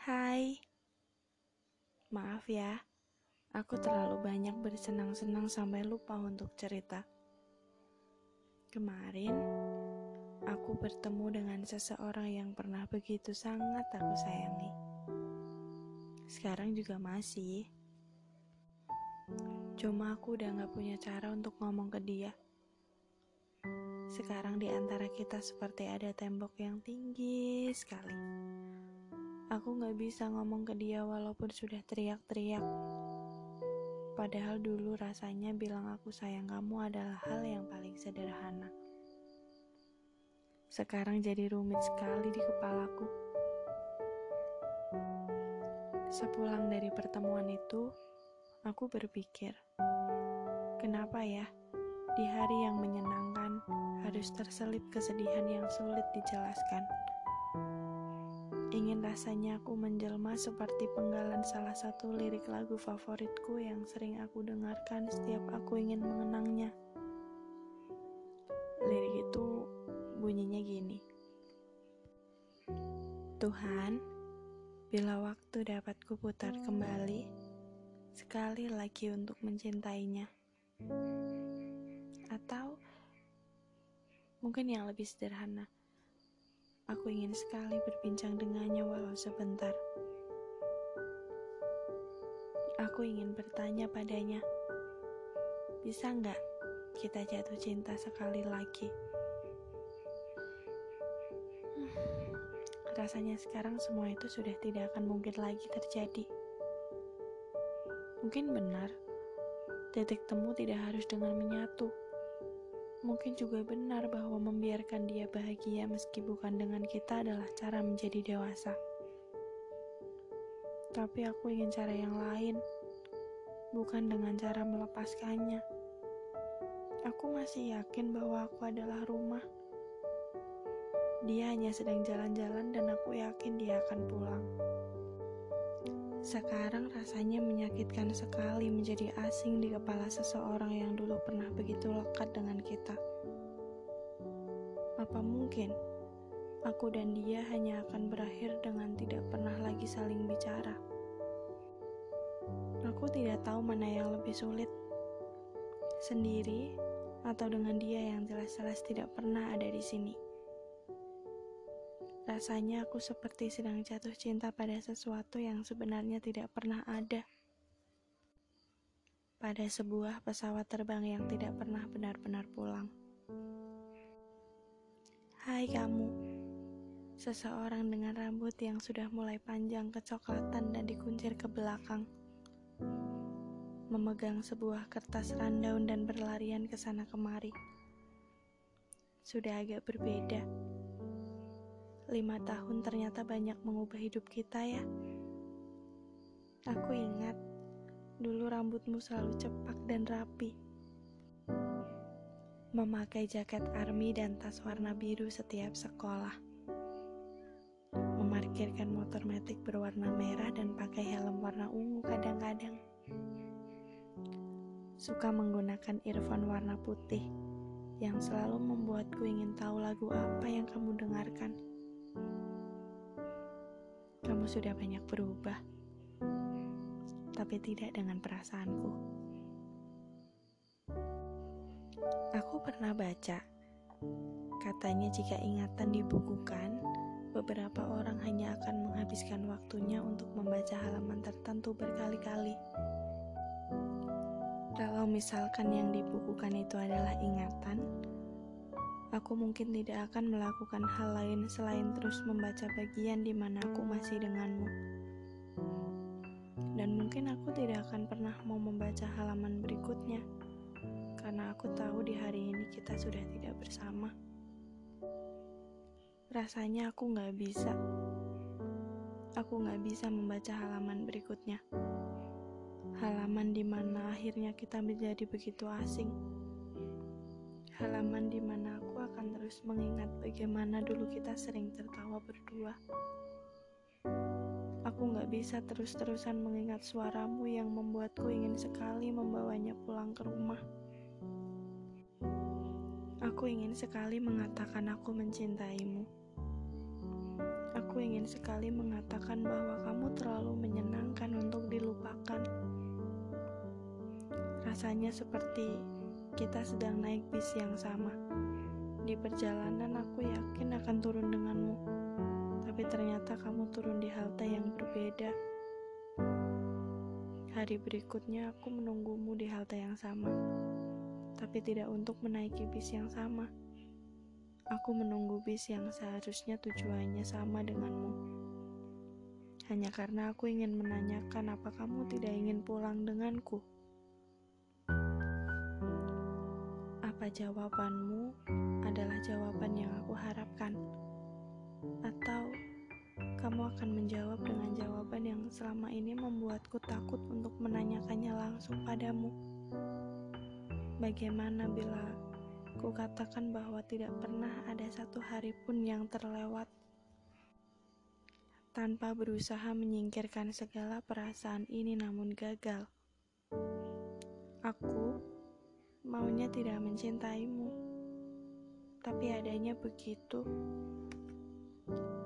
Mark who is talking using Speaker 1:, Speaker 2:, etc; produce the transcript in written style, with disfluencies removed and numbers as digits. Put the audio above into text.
Speaker 1: Hai, maaf ya, aku terlalu banyak bersenang-senang sampai lupa untuk cerita. Kemarin, aku bertemu dengan seseorang yang pernah begitu sangat aku sayangi. Sekarang juga masih. Cuma aku udah gak punya cara untuk ngomong ke dia. Sekarang di antara kita seperti ada tembok yang tinggi sekali. Aku gak bisa ngomong ke dia walaupun sudah teriak-teriak. Padahal dulu rasanya bilang aku sayang kamu adalah hal yang paling sederhana. Sekarang jadi rumit sekali di kepalaku. Sepulang dari pertemuan itu, aku berpikir, kenapa ya di hari yang menyenangkan harus terselip kesedihan yang sulit dijelaskan. Ingin rasanya aku menjelma seperti penggalan salah satu lirik lagu favoritku yang sering aku dengarkan setiap aku ingin mengenangnya. Lirik itu bunyinya gini. Tuhan, bila waktu dapat kuputar kembali, sekali lagi untuk mencintainya. Atau mungkin yang lebih sederhana, aku ingin sekali berbincang dengannya walau sebentar. Aku ingin bertanya padanya, bisa nggak kita jatuh cinta sekali lagi? Rasanya sekarang semua itu sudah tidak akan mungkin lagi terjadi. Mungkin benar, titik temu tidak harus dengan menyatu. Mungkin juga benar bahwa membiarkan dia bahagia meski bukan dengan kita adalah cara menjadi dewasa. Tapi aku ingin cara yang lain, bukan dengan cara melepaskannya. Aku masih yakin bahwa aku adalah rumah. Dia hanya sedang jalan-jalan dan aku yakin dia akan pulang. Sekarang rasanya menyakitkan sekali menjadi asing di kepala seseorang yang dulu pernah begitu lekat dengan kita. Apa mungkin aku dan dia hanya akan berakhir dengan tidak pernah lagi saling bicara? Aku tidak tahu mana yang lebih sulit, sendiri atau dengan dia yang jelas-jelas tidak pernah ada di sini. Rasanya aku seperti sedang jatuh cinta pada sesuatu yang sebenarnya tidak pernah ada. Pada sebuah pesawat terbang yang tidak pernah benar-benar pulang. Hai kamu, seseorang dengan rambut yang sudah mulai panjang kecoklatan dan dikuncir ke belakang. Memegang sebuah kertas rundown dan berlarian ke sana kemari. Sudah agak berbeda. 5 tahun ternyata banyak mengubah hidup kita ya. Aku ingat, dulu rambutmu selalu cepak dan rapi. Memakai jaket army dan tas warna biru setiap sekolah. Memarkirkan motor matic berwarna merah dan pakai helm warna ungu kadang-kadang. Suka menggunakan earphone warna putih yang selalu membuatku ingin tahu lagu apa yang kamu dengarkan. Kamu sudah banyak berubah, tapi tidak dengan perasaanku. Aku pernah baca, katanya jika ingatan dibukukan, beberapa orang hanya akan menghabiskan waktunya untuk membaca halaman tertentu berkali-kali. Kalau misalkan yang dibukukan itu adalah ingatan, aku mungkin tidak akan melakukan hal lain selain terus membaca bagian di mana aku masih denganmu. Dan mungkin aku tidak akan pernah mau membaca halaman berikutnya, karena aku tahu di hari ini kita sudah tidak bersama. Rasanya aku gak bisa. Aku gak bisa membaca halaman berikutnya. Halaman di mana akhirnya kita menjadi begitu asing. Halaman di mana aku akan terus mengingat bagaimana dulu kita sering tertawa berdua. Aku gak bisa terus-terusan mengingat suaramu yang membuatku ingin sekali membawanya pulang ke rumah. Aku ingin sekali mengatakan aku mencintaimu. Aku Aku ingin sekali mengatakan bahwa kamu terlalu menyenangkan untuk dilupakan. Rasanya seperti kita sedang naik bis yang sama. Di perjalanan aku yakin akan turun denganmu, tapi ternyata kamu turun di halte yang berbeda. Hari berikutnya aku menunggumu di halte yang sama, tapi tidak untuk menaiki bis yang sama. Aku menunggu bis yang seharusnya tujuannya sama denganmu. Hanya karena aku ingin menanyakan apa kamu tidak ingin pulang denganku. Apa jawabanmu adalah jawaban yang aku harapkan? Atau kamu akan menjawab dengan jawaban yang selama ini membuatku takut untuk menanyakannya langsung padamu? Bagaimana bila ku katakan bahwa tidak pernah ada satu hari pun yang terlewat tanpa berusaha menyingkirkan segala perasaan ini namun gagal? Aku maunya tidak mencintaimu, tapi adanya begitu.